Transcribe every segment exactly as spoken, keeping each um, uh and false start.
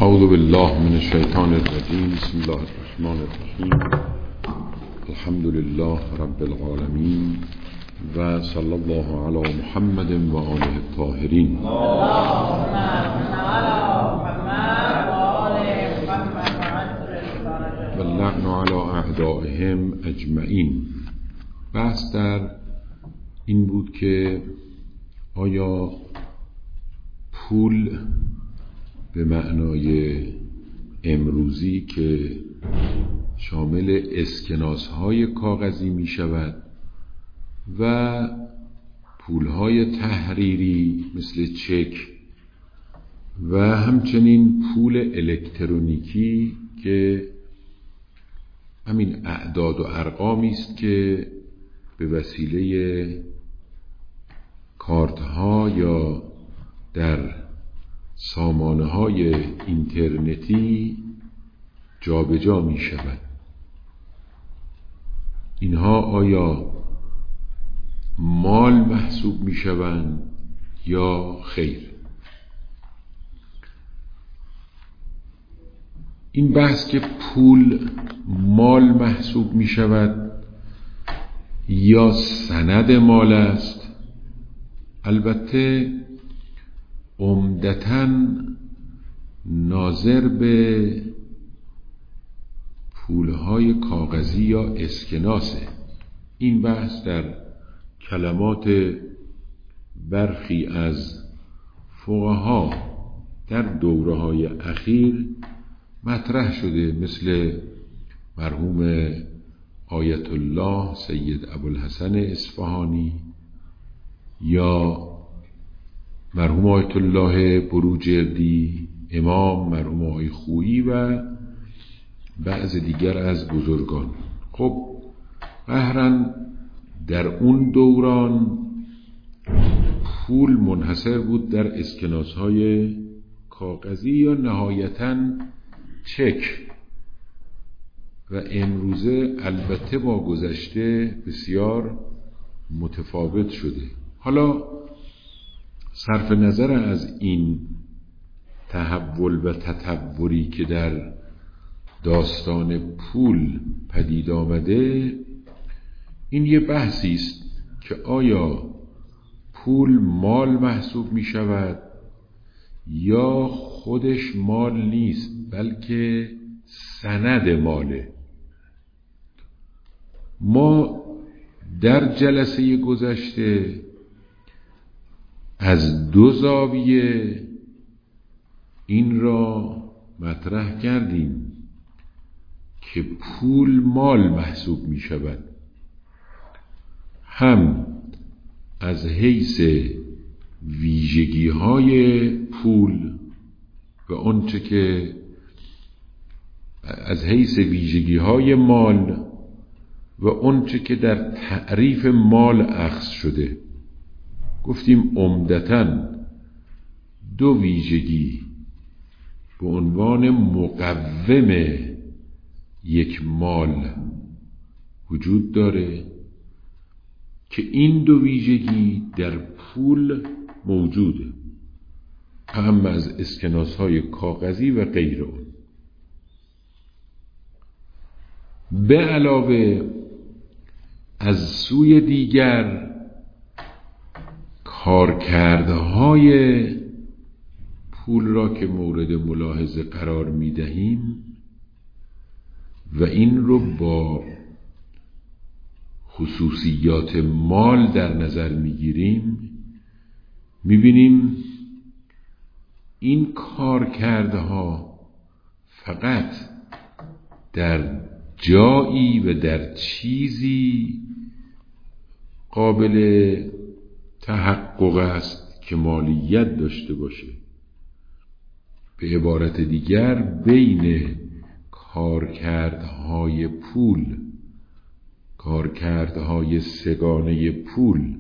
اعوذ بالله من الشیطان الرجیم. بسم الله الرحمن الرحیم. الحمد لله رب العالمین و صلی الله علی محمد و آله الطاهرین. و اللعن علی اعدائهم اجمعین. بحث در این بود که آیا پول به معنای امروزی که شامل اسکناس‌های کاغذی می شود و پول‌های تحریری مثل چک و همچنین پول الکترونیکی که همین اعداد و ارقامی است که به وسیله کارت‌ها یا در سامانه‌های اینترنتی جابجا می شود. اینها آیا مال محسوب می شوند یا خیر؟ این بحث که پول مال محسوب می شود یا سند مال است، البته عمدتاً ناظر به پولهای کاغذی یا اسکناسه. این بحث در کلمات برخی از فقها در دوره‌های اخیر مطرح شده، مثل مرحوم آیت الله سید ابوالحسن اصفهانی یا مرحوم آیت الله بروجردی، امام مرحوم آقای خویی و بعض دیگر از بزرگان. خب قهراً در اون دوران پول منحصر بود در اسکناس‌های کاغذی یا نهایتاً چک و امروزه البته با گذشته بسیار متفاوت شده. حالا صرف نظر از این تحول و تطوری که در داستان پول پدید آمده، این یه بحثی است که آیا پول مال محسوب می شود یا خودش مال نیست بلکه سند ماله. ما در جلسه گذشته از دو زاویه این را مطرح کردیم که پول مال محسوب می شود، هم از حیث ویژگی های پول و آنچه که از حیث ویژگی های مال و آنچه که در تعریف مال اخذ شده. گفتیم عمدتاً دو ویژگی به عنوان مقوم یک مال وجود داره که این دو ویژگی در پول موجوده، هم از اسکناس‌های کاغذی و غیر اون. به علاوه از سوی دیگر کارکردهای پول را که مورد ملاحظه قرار می دهیم و این رو با خصوصیات مال در نظر می گیریم، می بینیم این کارکردها فقط در جایی و در چیزی قابل تحقق است که مالیت داشته باشه. به عبارت دیگر بین کارکردهای پول، کارکردهای سگانه پول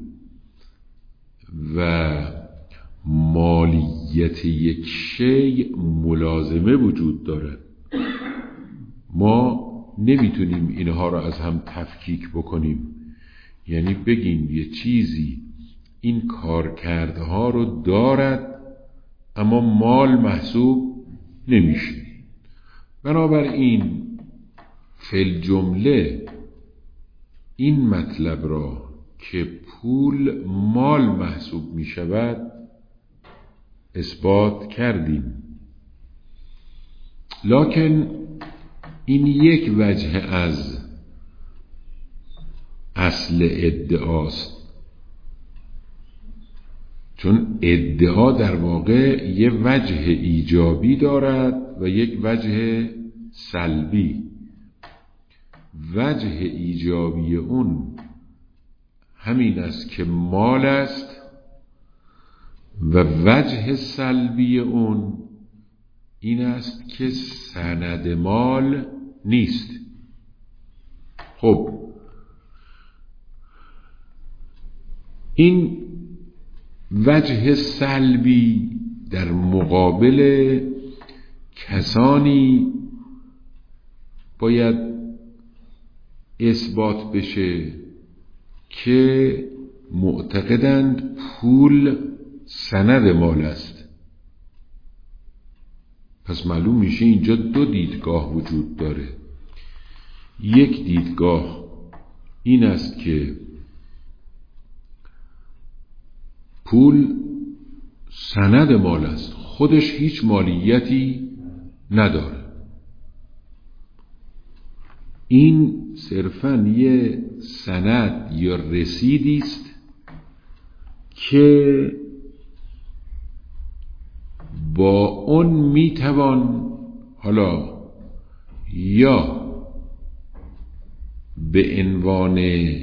و مالیت یک شیء ملازمه وجود دارد. ما نمیتونیم اینها را از هم تفکیک بکنیم، یعنی بگیم یه چیزی این کارکردها رو دارد اما مال محسوب نمیشه. بنابراین فی الجمله این مطلب را که پول مال محسوب می شود اثبات کردیم، لکن این یک وجه از اصل ادعاست، چون ادعا در واقع یک وجه ایجابی دارد و یک وجه سلبی. وجه ایجابی اون همین است که مال است و وجه سلبی اون این است که سند مال نیست. خب این وجه سلبی در مقابل کسانی باید اثبات بشه که معتقدند پول سند مال است. پس معلوم میشه اینجا دو دیدگاه وجود داره. یک دیدگاه این است که پول سند مال است، خودش هیچ مالیتی نداره، این صرفاً یه سند یا رسیدی است که با اون میتوان حالا یا به عنوان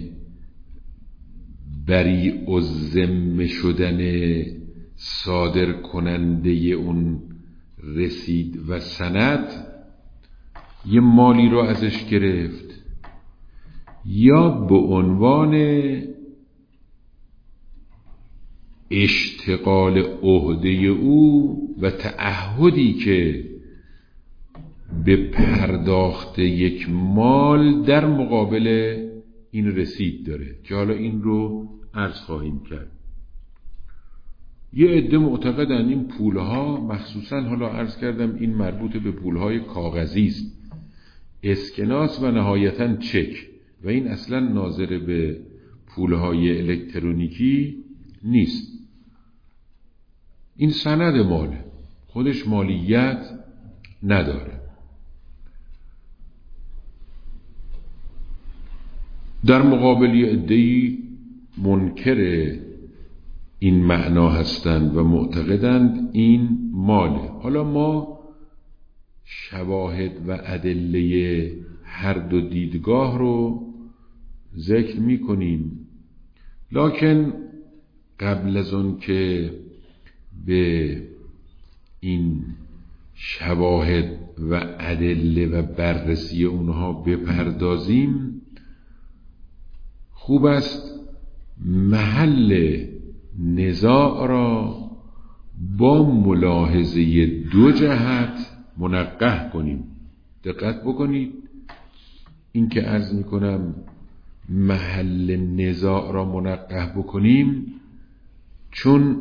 بریء الذمه شدن صادر کننده اون رسید و سند یه مالی رو ازش گرفت، یا به عنوان اشتغال عهده او و تعهدی که به پرداخت یک مال در مقابل این رسید داره که حالا این رو عرض خواهیم کرد. یه عده معتقدن این پولها، مخصوصا حالا عرض کردم این مربوط به پولهای کاغذی است، اسکناس و نهایتا چک، و این اصلا ناظر به پولهای الکترونیکی نیست. این سند ماله، خودش مالیت نداره. در مقابل یه عده‌ای منکر این معنا هستند و معتقدند این ماله. حالا ما شواهد و ادله هر دو دیدگاه رو ذکر می کنیم، لکن قبل از اون که به این شواهد و ادله و بررسی اونها بپردازیم، خوب است محل نزاع را با ملاحظه دو جهت منقح کنیم. دقت بکنید، این که عرض می کنم محل نزاع را منقح بکنیم، چون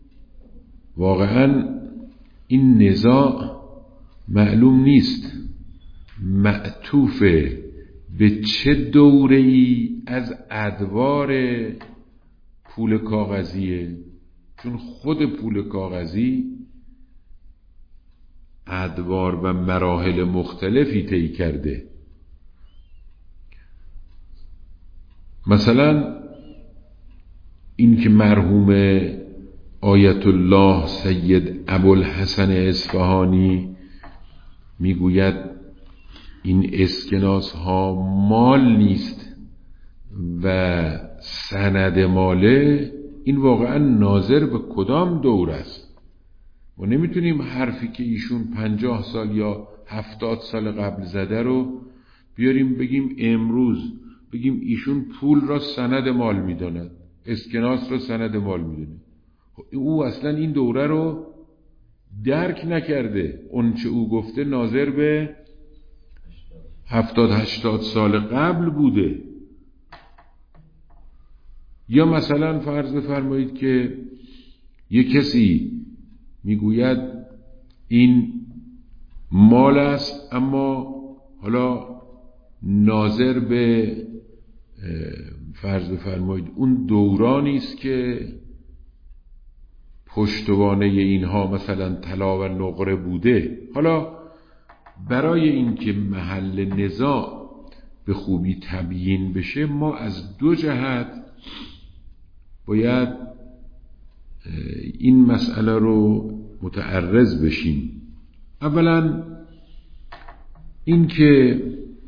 واقعا این نزاع معلوم نیست معطوف به چه دوره‌ای از ادوار پول کاغذیه، چون خود پول کاغذی ادوار و مراحل مختلفی طی کرده. مثلا این که مرحوم آیت الله سید ابوالحسن اصفهانی میگوید این اسکناس ها مال نیست و سند ماله، این واقعا ناظر به کدام دور است؟ ما نمیتونیم حرفی که ایشون پنجاه سال یا هفتاد سال قبل زده رو بیاریم بگیم امروز بگیم ایشون پول را سند مال میداند، اسکناس را سند مال میداند. او اصلا این دوره رو درک نکرده. اون چه او گفته ناظر به هفتاد هشتاد سال قبل بوده. یا مثلا فرض بفرمایید که یک کسی میگوید این مال است، اما حالا ناظر به فرض بفرمایید اون دورانی است که پشتوانه اینها مثلا طلا و نقره بوده. حالا برای اینکه محل نزاع به خوبی تبیین بشه، ما از دو جهت باید این مسئله رو متعرض بشیم. اولا این که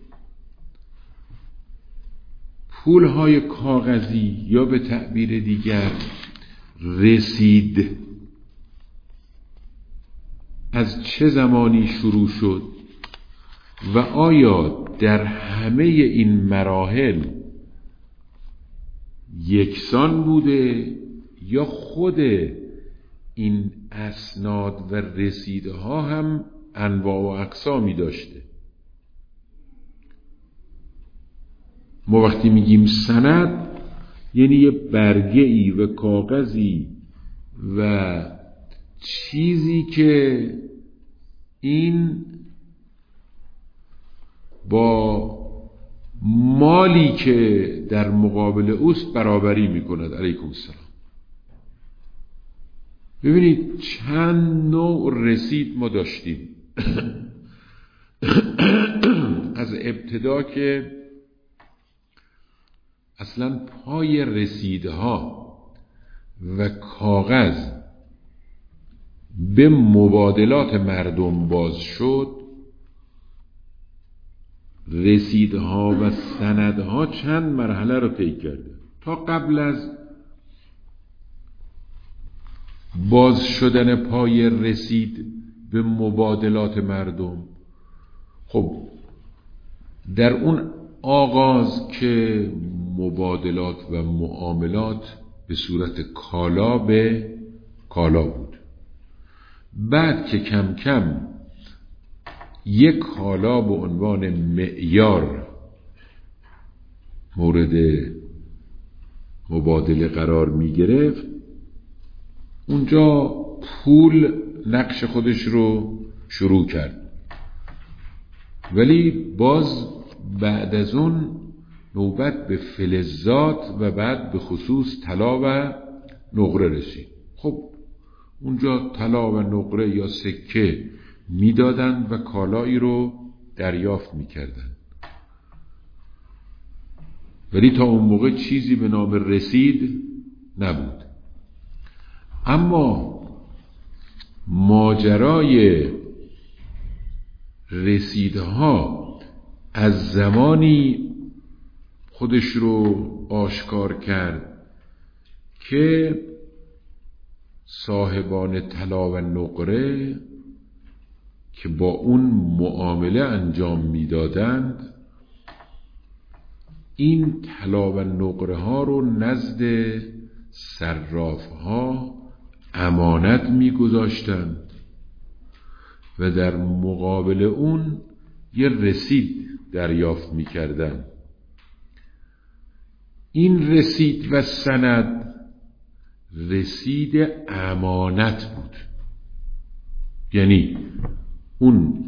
پولهای کاغذی یا به تعبیر دیگر رسید از چه زمانی شروع شد و آیا در همه این مراحل یکسان بوده یا خود این اسناد و رسیدها هم انواع و اقسامی داشته. ما وقتی میگیم سند یعنی یه برگه ای و کاغذی و چیزی که این با مالی که در مقابل اوست برابری میکند. علیکم السلام. ببینید چند نوع رسید ما داشتیم. از ابتدا که اصلا پای رسیدها و کاغذ به مبادلات مردم باز شد، رسیدها و سندها چند مرحله رو طی کرده. تا قبل از باز شدن پای رسید به مبادلات مردم، خب در اون آغاز که مبادلات و معاملات به صورت کالا به کالا بود، بعد که کم کم یک کالا به عنوان معیار مورد مبادله قرار می گرفت، اونجا پول نقش خودش رو شروع کرد. ولی باز بعد از اون نوبت به فلزات و بعد به خصوص طلا و نقره رسید. خب اونجا طلا و نقره یا سکه میدادن و کالایی رو دریافت میکردن. ولی تا اون موقع چیزی به نام رسید نبود. اما ماجرای رسیدها از زمانی خودش رو آشکار کرد که صاحبان طلا و نقره که با اون معامله انجام میدادند، این طلا و نقره ها رو نزد صراف ها امانت میگذاشتند و در مقابل اون یه رسید دریافت میکردند. این رسید و سند رسید امانت بود، یعنی اون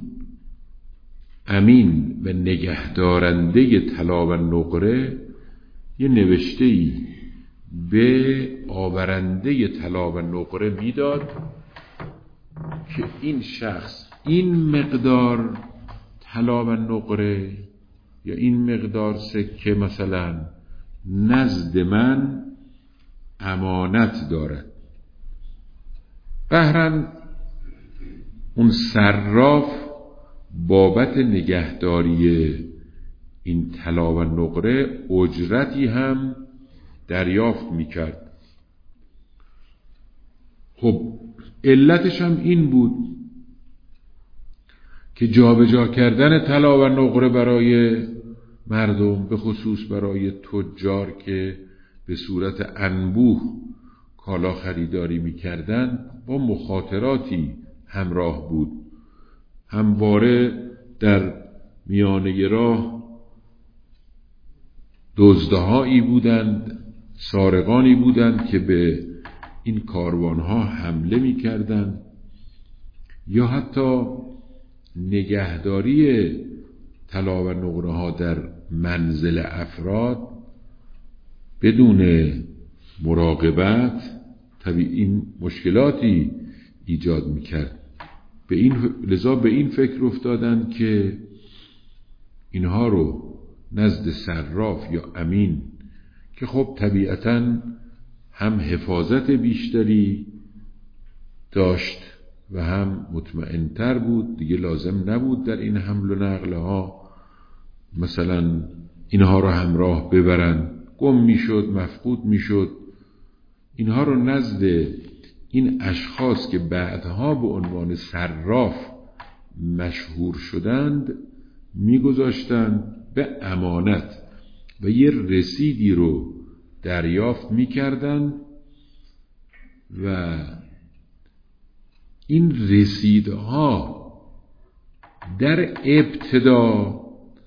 امین و نگهدارنده طلا و نقره یه نوشته‌ای به آورنده طلا و نقره میداد که این شخص این مقدار طلا و نقره یا این مقدار سکه مثلا نزد من امانت دارد. قهرن اون صراف بابت نگهداری این طلا و نقره اجرتی هم دریافت میکرد. خب علتش هم این بود که جابجا کردن طلا و نقره برای مردم، به خصوص برای تجار که به صورت انبوه کالا خریداری میکردن، با مخاطراتی همراه بود. همواره در میانه راه دزدهایی بودند، سارقانی بودند که به این کاروانها حمله میکردند، یا حتی نگهداری طلا و نقره ها در منزل افراد بدون مراقبت طبیعی این مشکلاتی ایجاد میکرد. به این لذا به این فکر افتادند که اینها رو نزد صراف یا امین که خب طبیعتاً هم حفاظت بیشتری داشت و هم مطمئن‌تر بود، دیگه لازم نبود در این حمل و نقل ها مثلا اینها رو همراه ببرن، گم میشد، مفقود میشد. اینها رو نزد این اشخاص که بعدها به عنوان صراف مشهور شدند میگذاشتند به امانت و یه رسیدی رو دریافت میکردند و این رسیدها در ابتدا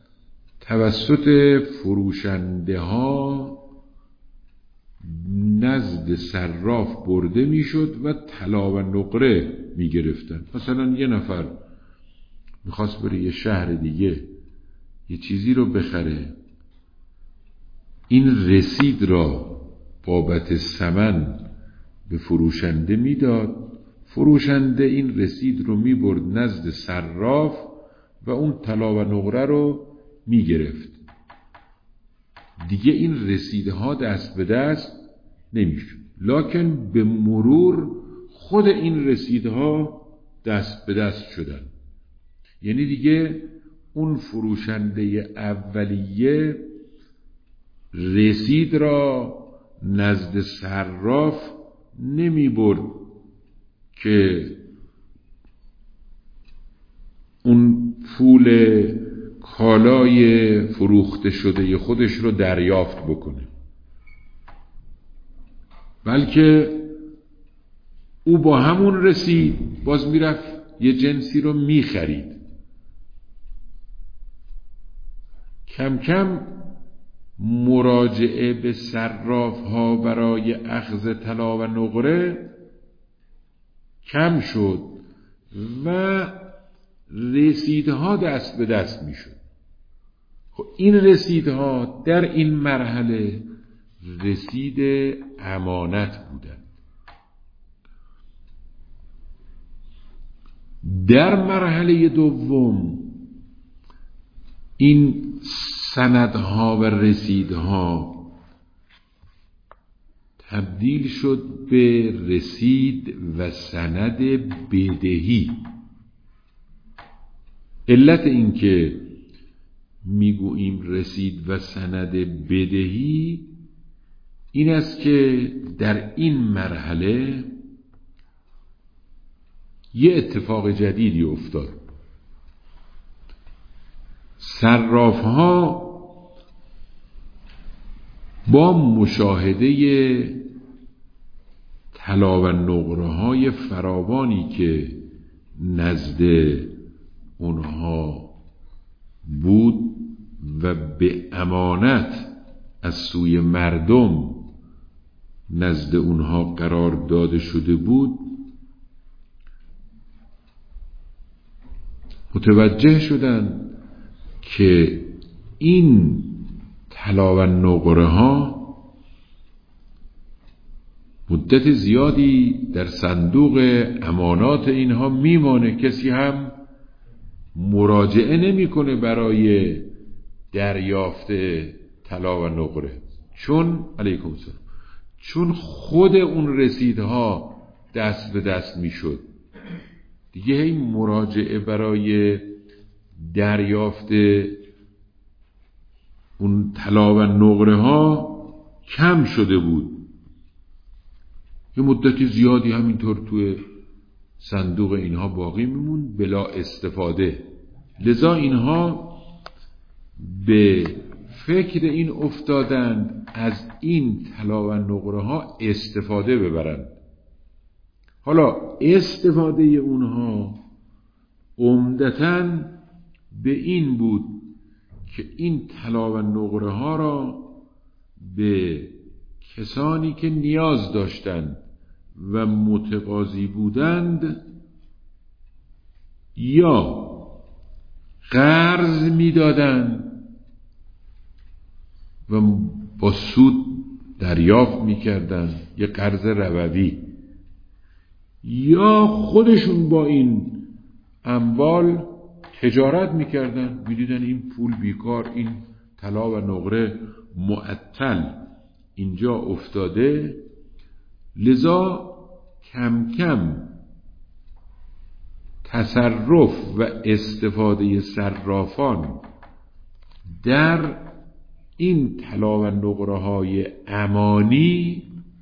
توسط فروشنده ها نزد صراف برده میشد و طلا و نقره میگرفتن. مثلا یه نفر میخواست بره یه شهر دیگه یه چیزی رو بخره، این رسید را بابت ثمن به فروشنده میداد، فروشنده این رسید رو میبرد نزد صراف و اون طلا و نقره رو میگرفت. دیگه این رسیدها دست به دست نمیشد، لکن به مرور خود این رسیدها دست به دست شدن. یعنی دیگه اون فروشنده اولیه رسید را نزد صراف نمی برد که اون پول کالای فروخته شده خودش رو دریافت بکنه، بلکه او با همون رسید باز میرفت یه جنسی رو میخرید. کم کم مراجعه به صراف ها برای اخذ طلا و نقره کم شد و رسیدها دست به دست می شد. خب این رسیدها در این مرحله رسید امانت بودند. در مرحله دوم این سندها و رسیدها تبدیل شد به رسید و سند بدهی. علت این که میگوییم رسید و سند بدهی این است که در این مرحله یه اتفاق جدیدی افتاد. صراف ها با مشاهده طلا و نقره های فراوانی که نزد اونها بود و به امانت از سوی مردم نزد اونها قرار داده شده بود، متوجه شدند که این طلا و نقره ها مدت زیادی در صندوق امانات اینها میمانه، کسی هم مراجعه نمیکنه برای دریافت طلا و نقره، چون علیکم السلام چون خود اون رسیدها دست به دست میشد. دیگه این مراجعه برای دریافت اون طلا و نقره ها کم شده بود. یه مدت زیادی همینطور توی صندوق اینها باقی میمون بلا استفاده. لذا اینها به فکر این افتادند از این طلا و نقره ها استفاده ببرند. حالا استفاده اونها عمدتاً به این بود که این طلا و نقره ها را به کسانی که نیاز داشتند و متقاضی بودند یا قرض میدادن و با سود دریافت میکردن، یه قرض ربوی، یا خودشون با این اموال تجارت میکردن، میدیدن این پول بیکار، این طلا و نقره معطل اینجا افتاده، لذا کم کم تصرف و استفاده صرافان در این طلا و نقره های امانی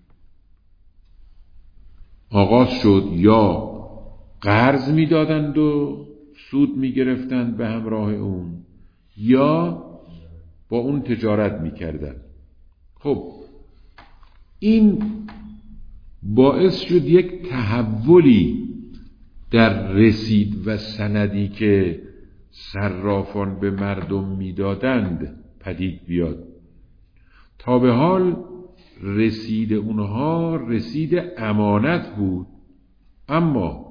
آغاز شد. یا قرض میدادند و سود میگرفتند به همراه اون، یا با اون تجارت میکردند. خب این باعث شد یک تحولی در رسید و سندی که صرافان به مردم میدادند پدید بیاد. تا به حال رسید اونها رسید امانت بود، اما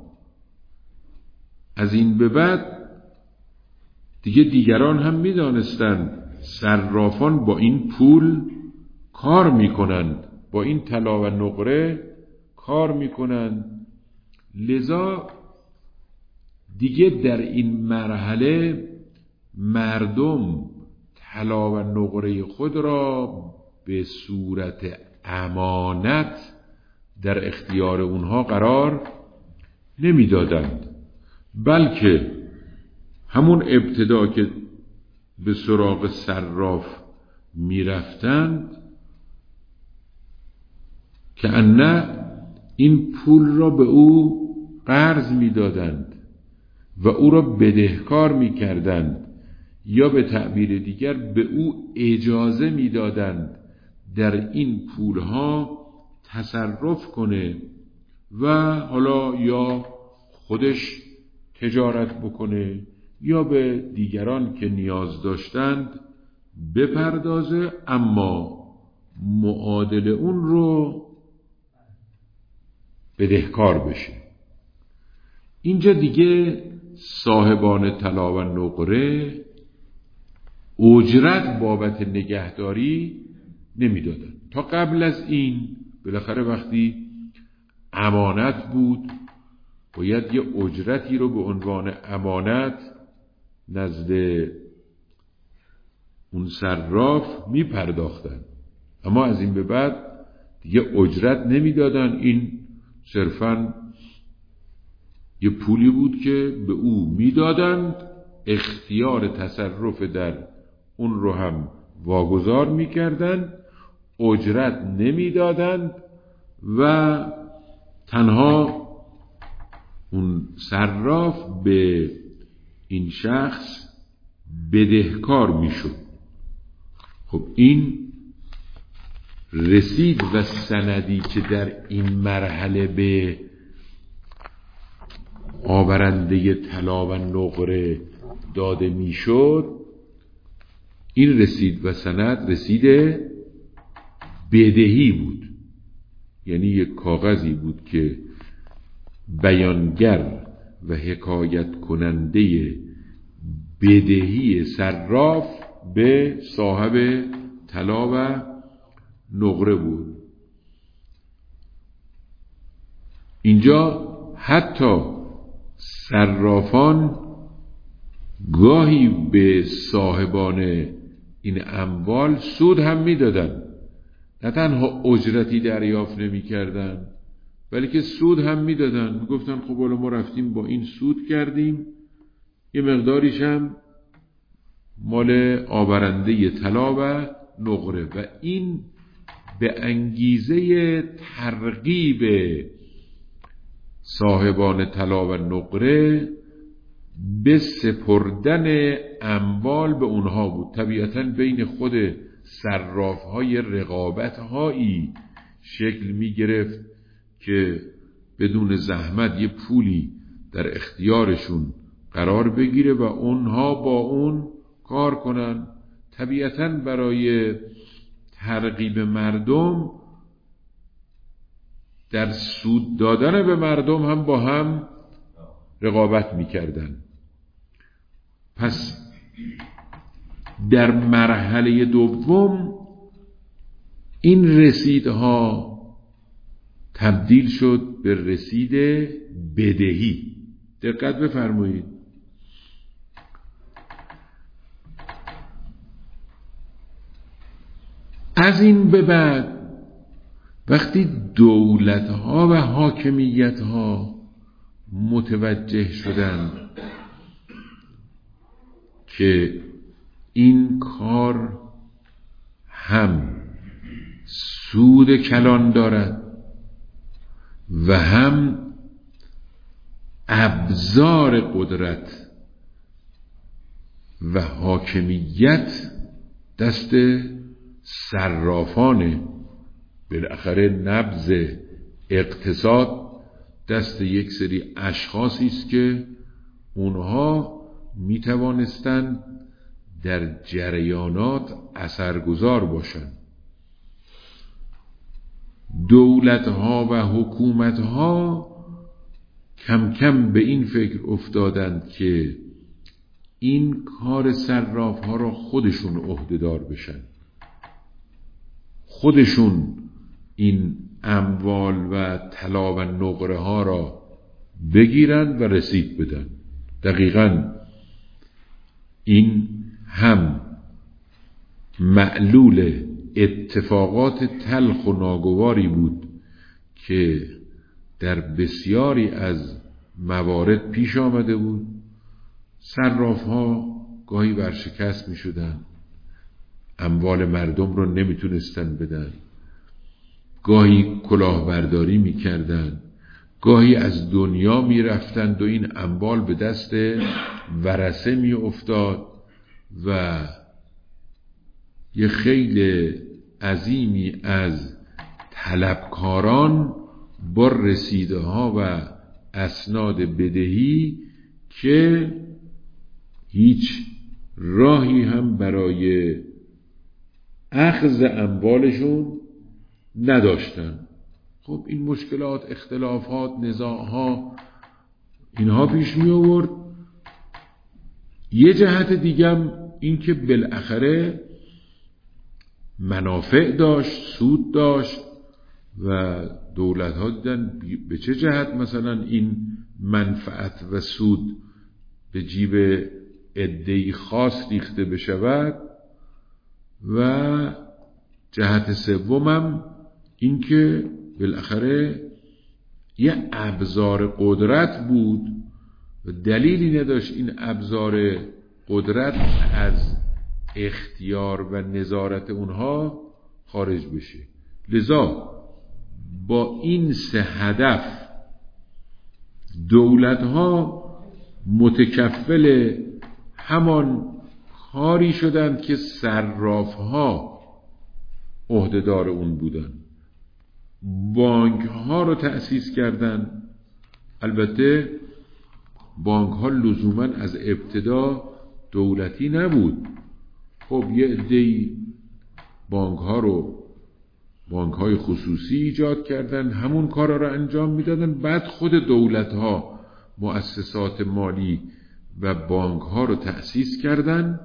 از این به بعد دیگه دیگران هم میدانستند صرافان با این پول کار میکنند، با این طلا و نقره کار میکنند، لذا دیگه در این مرحله مردم طلا و نقره خود را به صورت امانت در اختیار اونها قرار نمیدادند، بلکه همون ابتدا که به سراغ صراف میرفتند که انه این پول را به او قرض میدادند و او را بدهکار میکردند، یا به تعبیر دیگر به او اجازه میدادند در این پولها تصرف کنه و حالا یا خودش تجارت بکنه یا به دیگران که نیاز داشتند بپردازه، اما معادل اون رو بدهکار بشه. اینجا دیگه صاحبان طلا و نقره اجرت بابت نگهداری نمیدادن. تا قبل از این بالاخره وقتی امانت بود باید یه اجرتی رو به عنوان امانت نزد اون صراف می پرداختن، اما از این به بعد دیگه اجرت نمیدادن. این صرفاً یه پولی بود که به او میدادند، اختیار تصرف در اون رو هم واگذار میکردند، اجرت نمیدادند و تنها اون صراف به این شخص بدهکار میشد. خب این رسید و سندی که در این مرحله به آورنده طلا و نقره داده میشد، این رسید و سند رسید بدهی بود، یعنی یک کاغذی بود که بیانگر و حکایت کننده بدهی صراف به صاحب طلا و نقره بود. اینجا حتی صرافان گاهی به صاحبان این اموال سود هم میدادن، نه تنها اجرتی دریافت نمی کردن بلکه سود هم میدادن. میگفتن خب حالا ما رفتیم با این سود کردیم، یه مقداریش هم مال آورنده طلا و نقره، و این به انگیزه ترغیب صاحبان طلا و نقره به سپردن اموال به اونها بود. طبیعتاً بین خود صراف‌های رقابت‌هایی شکل می گرفت که بدون زحمت یه پولی در اختیارشون قرار بگیره و اونها با اون کار کنن. طبیعتاً برای ترغیب مردم در سود دادن به مردم هم با هم رقابت میکردن. پس در مرحله دوم این رسیدها تبدیل شد به رسید بدهی. دقت بفرمایید. از این به بعد وقتی دولت‌ها و حاکمیت‌ها متوجه شدند که این کار هم سود کلان دارد و هم ابزار قدرت و حاکمیت دست صرافانه، بالاخره نبض اقتصاد دست یک سری اشخاصی است که اونها می توانستند در جریانات اثرگذار باشند. دولت‌ها و حکومت‌ها کم کم به این فکر افتادند که این کار صراف‌ها را خودشون عهده‌دار بشن، خودشون این اموال و طلا و نقره ها را بگیرند و رسید بدن. دقیقاً این هم معلول اتفاقات تلخ و ناگواری بود که در بسیاری از موارد پیش آمده بود. صراف‌ها گاهی ورشکست می شدن، اموال مردم رو نمی تونستن بدن، گاهی کلاهبرداری می کردن، گاهی از دنیا می رفتند و این اموال به دست ورثه می افتاد و یه خیلی عظیمی از طلبکاران با رسیده ها و اسناد بدهی که هیچ راهی هم برای اخذ اموالشون نداشتن. خب این مشکلات، اختلافات، نزاعها اینها پیش می آورد. یه جهت دیگم این که بالاخره منافع داشت، سود داشت و دولت ها دیدن به چه جهت مثلا این منفعت و سود به جیب عده‌ای خاص ریخته بشود. و جهت سومم این که بالاخره یه ابزار قدرت بود و دلیلی نداشت این ابزار قدرت از اختیار و نظارت اونها خارج بشه. لذا با این سه هدف دولت‌ها متکفل همان کاری شدند که صراف‌ها عهده‌دار اون بودن. بانک‌ها رو تأسیس کردن. البته بانک‌ها لزوماً از ابتدا دولتی نبود. خب یه عده‌ای بانک‌ها رو بانک‌های خصوصی ایجاد کردن، همون کارا رو انجام میدادن. بعد خود دولت‌ها مؤسسات مالی و بانک‌ها رو تأسیس کردن،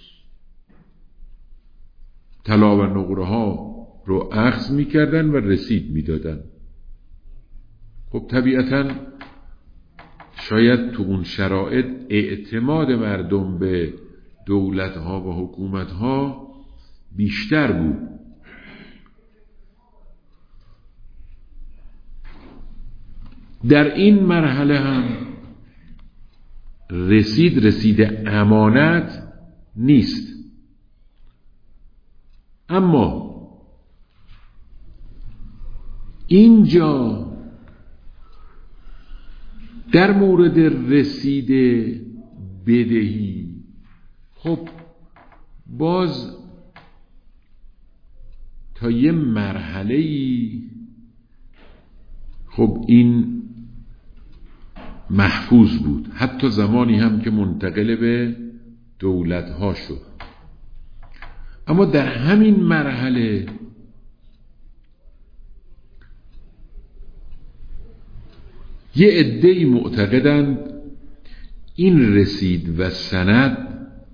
طلا و نقره ها رو اخذ می‌کردن و رسید می‌دادن. خب طبیعتاً شاید تو اون شرایط اعتماد مردم به دولت‌ها و حکومت‌ها بیشتر بود. در این مرحله هم رسید رسید امانت نیست. اما اینجا در مورد رسید بدهی خب باز تا یه مرحله‌ای خب این محفوظ بود، حتی زمانی هم که منتقل به دولت‌ها شد. اما در همین مرحله یه عده‌ای معتقدند این رسید و سند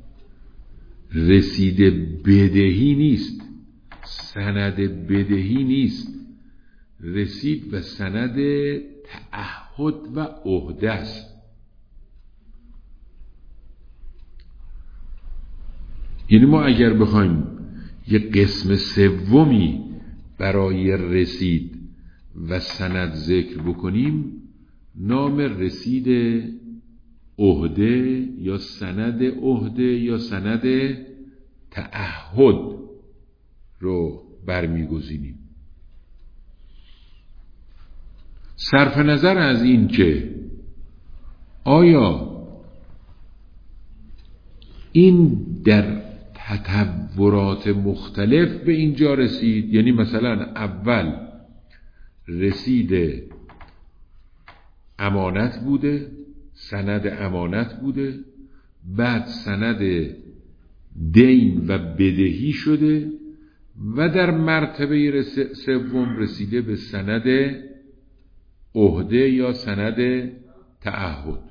رسید بدهی نیست، سند بدهی نیست، رسید و سند تعهد و عهده است. یعنی ما اگر بخوایم یه قسم سومی برای رسید و سند ذکر بکنیم، نام رسید عهده یا سند عهده یا سند تعهد رو برمیگزینیم. صرف نظر از این که آیا این در تطورات مختلف به اینجا رسید، یعنی مثلا اول رسید امانت بوده، سند امانت بوده، بعد سند دین و بدهی شده و در مرتبه سوم رسیده به سند عهده یا سند تعهد.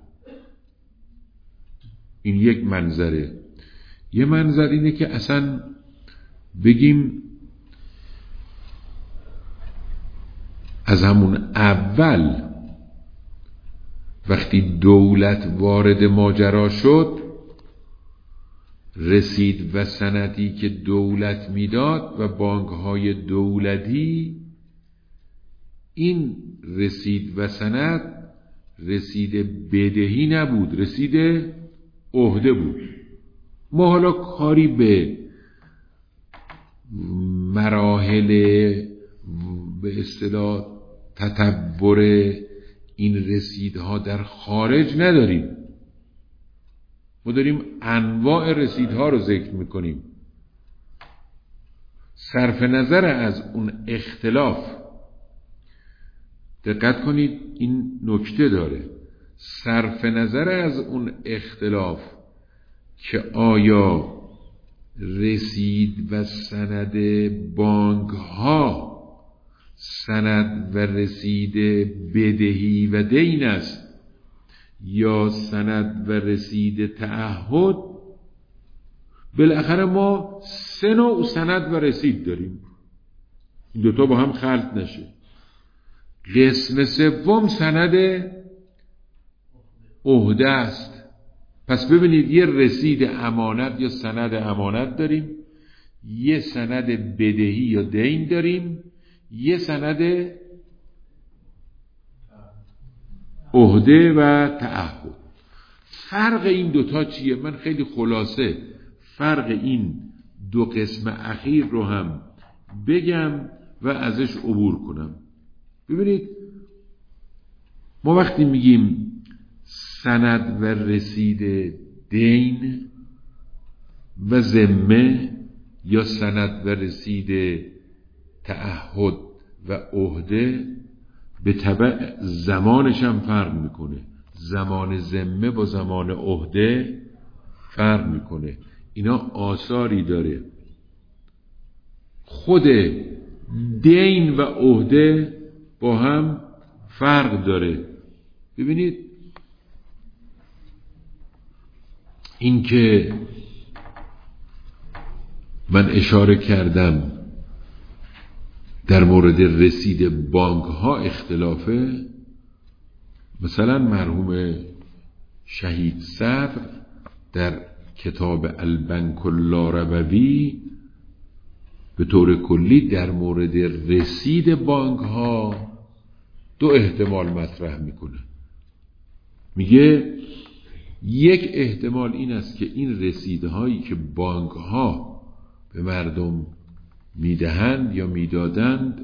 این یک منظره. یه منظر اینه که اصلا بگیم از همون اول وقتی دولت وارد ماجرا شد، رسید و سندی که دولت میداد و بانک‌های دولتی، این رسید و سند رسید بدهی نبود، رسید عهده بود. ما حالا کاری به مراحل به اصطلاح تطور این رسیدها در خارج نداریم، ما داریم انواع رسیدها رو ذکر میکنیم. صرف نظر از اون اختلاف، دقت کنید این نکته داره، صرف نظر از اون اختلاف که آیا رسید و سند بانک ها سند و رسید بدهی و دین است یا سند و رسید تعهد، بالاخره ما سه نوع سند و رسید داریم، این دوتا با هم خلط نشه. قسم سوم سند عهده است. پس ببینید یه رسید امانت یا سند امانت داریم، یه سند بدهی یا دین داریم، یه سند عهده و تعهد. فرق این دوتا چیه؟ من خیلی خلاصه فرق این دو قسم اخیر رو هم بگم و ازش عبور کنم. ببینید ما وقتی میگیم سند و رسید دین و ذمه یا سند و رسید تعهد و عهده، به تبع زمانش هم فرق میکنه. زمان ذمه با زمان عهده فرق میکنه. اینا آثاری داره. خود دین و عهده با هم فرق داره. ببینید این که من اشاره کردم در مورد رسید بانک ها اختلافه، مثلا مرحوم شهید صدر در کتاب البنک اللاربوی به طور کلی در مورد رسید بانک ها دو احتمال مطرح میکنه. میگه یک احتمال این است که این رسیدهایی که بانک ها به مردم میدهند یا میدادند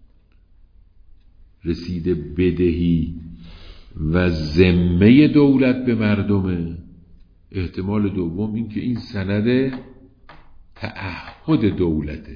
رسید بدهی و ذمه دولت به مردمه. احتمال دوم این که این سند تعهد دولته.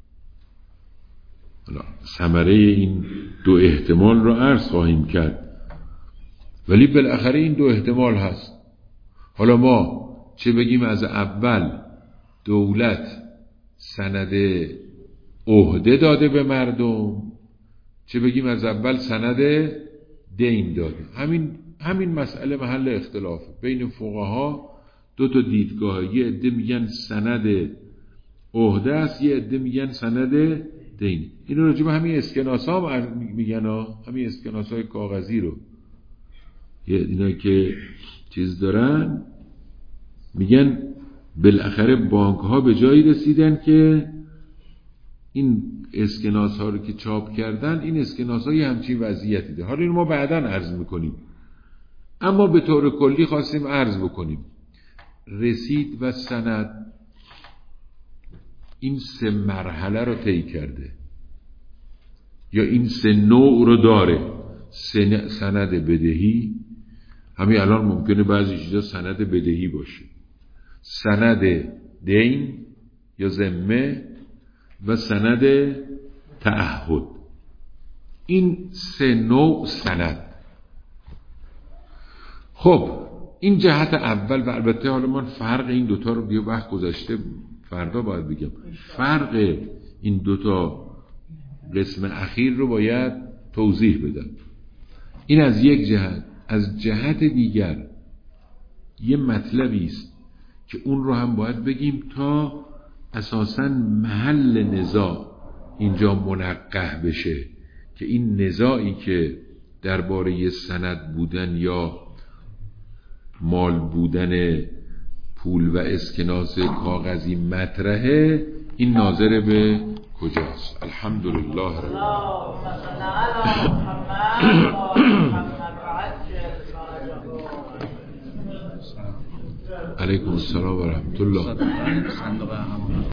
حالا ثمره این دو احتمال رو عرض خواهیم کرد، ولی بالاخره این دو احتمال هست. حالا ما چه بگیم از اول دولت سند عهده داده به مردم، چه بگیم از اول سند دین داده، همین همین مسئله محل اختلاف بین فقها. دو تا دیدگاه، یه عده میگن سند عهده است، یه عده میگن سند دین. این راجع به همین اسکناس ها هم میگن ها، همین اسکناس های کاغذی رو، یه اینا که چیز دارن میگن بالاخره بانک ها به جایی رسیدن که این اسکناس ها رو که چاپ کردن، این اسکناس ها یه همچین وضعیتی ده. حالا اینو ما بعداً عرض میکنیم، اما به طور کلی خواستیم عرض بکنیم رسید و سند این سه مرحله رو طی کرده، یا این سه نوع رو داره. سند بدهی، همین الان ممکنه بعضی چیزا سند بدهی باشه، سند دین یا ذمه و سند تعهد. این سه نوع سند. خب این جهت اول. و البته حالا من فرق این دوتا رو بیا وقت گذاشته فردا باید بگم، فرق این دوتا قسم اخیر رو باید توضیح بدم. این از یک جهت. از جهت دیگر یه مطلبی است که اون رو هم باید بگیم تا اساساً محل نزاع اینجا منقح بشه، که این نزاعی که درباره سند بودن یا مال بودن پول و اسکناس کاغذی مطرحه، این ناظر به کجاست. الحمدلله رب علیکم السلام و رحمت الله.